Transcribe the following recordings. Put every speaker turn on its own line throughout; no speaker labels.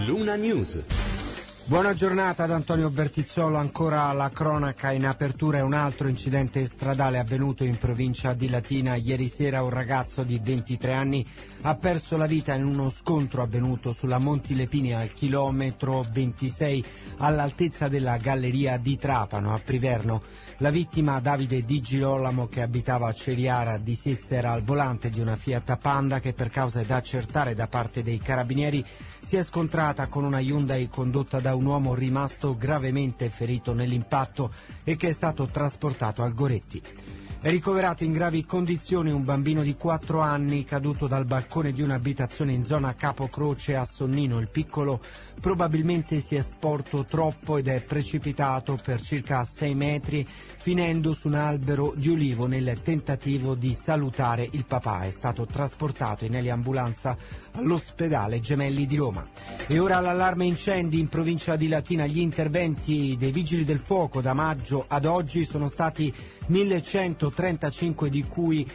Luna News.
Buona giornata ad Antonio Bertizzolo, ancora la cronaca in apertura. È un altro incidente stradale avvenuto in provincia di Latina. Ieri sera un ragazzo di 23 anni ha perso la vita in uno scontro avvenuto sulla Monti Lepini al chilometro 26 all'altezza della galleria di Trapano a Priverno. La vittima, Davide Di Girolamo, che abitava a Ceriara di Sezza, era al volante di una Fiat Panda che per cause da accertare da parte dei carabinieri si è scontrata con una Hyundai condotta da un uomo rimasto gravemente ferito nell'impatto e che è stato trasportato al Goretti. È ricoverato in gravi condizioni un bambino di 4 anni caduto dal balcone di un'abitazione in zona Capocroce a Sonnino. Il piccolo probabilmente si è sporto troppo ed è precipitato per circa 6 metri finendo su un albero di ulivo nel tentativo di salutare il papà. È stato trasportato in eliambulanza all'ospedale Gemelli di Roma. E ora l'allarme incendi in provincia di Latina. Gli interventi dei vigili del fuoco da maggio ad oggi sono stati 1135, di cui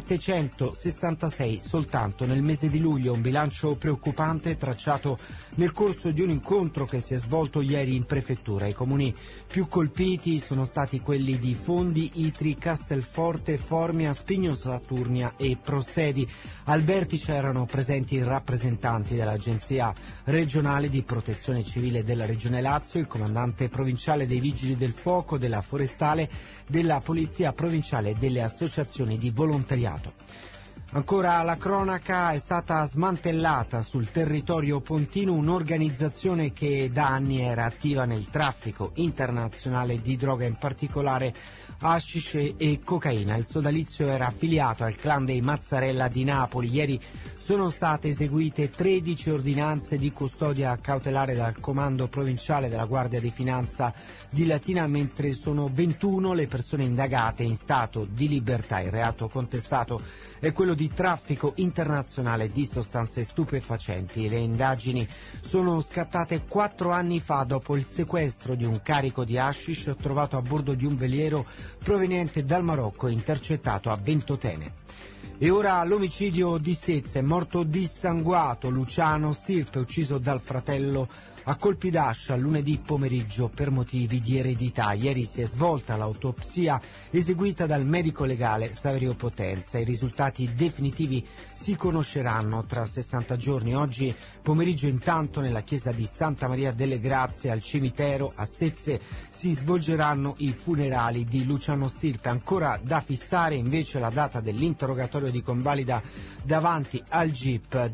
766 soltanto nel mese di luglio, un bilancio preoccupante tracciato nel corso di un incontro che si è svolto ieri in prefettura. I comuni più colpiti sono stati quelli di Fondi, Itri, Castelforte, Formia, Spigno Saturnia e Prosedi. Al vertice erano presenti rappresentanti dell'Agenzia regionale di protezione civile della Regione Lazio, il comandante provinciale dei Vigili del Fuoco, della Forestale, della Polizia Provinciale e delle associazioni di volontariato. Ancora la cronaca: è stata smantellata sul territorio pontino un'organizzazione che da anni era attiva nel traffico internazionale di droga, in particolare hashish e cocaina. Il sodalizio era affiliato al clan dei Mazzarella di Napoli. Ieri sono state eseguite 13 ordinanze di custodia cautelare dal comando provinciale della Guardia di Finanza di Latina, mentre sono 21 le persone indagate in stato di libertà. Il reato contestato è quello di traffico internazionale di sostanze stupefacenti. Le indagini sono scattate 4 anni fa dopo il sequestro di un carico di hashish trovato a bordo di un veliero proveniente dal Marocco e intercettato a Ventotene. E ora l'omicidio di Sezza. È morto dissanguato Luciano Stirpe, ucciso dal fratello a colpi d'ascia lunedì pomeriggio per motivi di eredità. Ieri si è svolta l'autopsia eseguita dal medico legale Saverio Potenza. I risultati definitivi si conosceranno tra 60 giorni. Oggi pomeriggio intanto nella chiesa di Santa Maria delle Grazie al cimitero a Sezze si svolgeranno i funerali di Luciano Stirpe. Ancora da fissare invece la data dell'interrogatorio di convalida davanti al GIP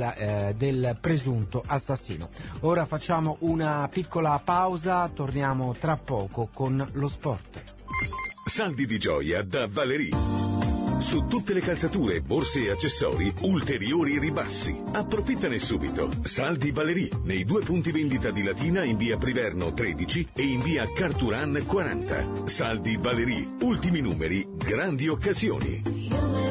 del presunto assassino. Ora facciamo una piccola pausa, torniamo tra poco con lo sport.
Saldi di gioia da Valerie. Su tutte le calzature, borse e accessori, ulteriori ribassi. Approfittane subito. Saldi Valerie, nei 2 punti vendita di Latina in via Priverno 13 e in via Carturan 40. Saldi Valerie, ultimi numeri, grandi occasioni.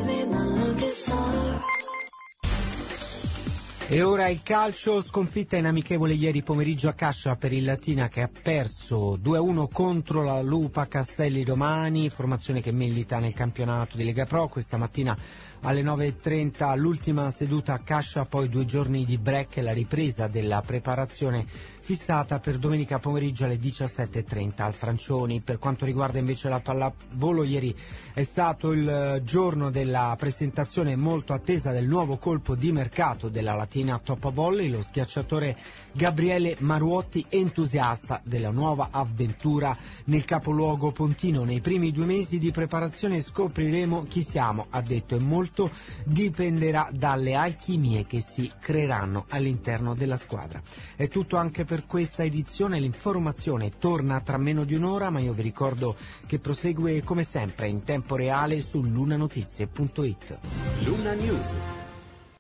E ora il calcio, sconfitta in amichevole ieri pomeriggio a Cascia per il Latina, che ha perso 2-1 contro la Lupa Castelli Romani, formazione che milita nel campionato di Lega Pro. Questa mattina alle 9.30 l'ultima seduta a Cascia, poi 2 giorni di break e la ripresa della preparazione fissata per domenica pomeriggio alle 17.30 al Francioni. Per quanto riguarda invece la pallavolo, ieri è stato il giorno della presentazione molto attesa del nuovo colpo di mercato della Latina Top Volley. Lo schiacciatore Gabriele Maruotti, entusiasta della nuova avventura nel capoluogo pontino. Nei primi 2 mesi di preparazione scopriremo chi siamo, ha detto, e molto dipenderà dalle alchimie che si creeranno all'interno della squadra. È tutto anche per questa edizione. L'informazione torna tra meno di un'ora, ma io vi ricordo che prosegue come sempre in tempo reale su lunanotizie.it.
Luna News.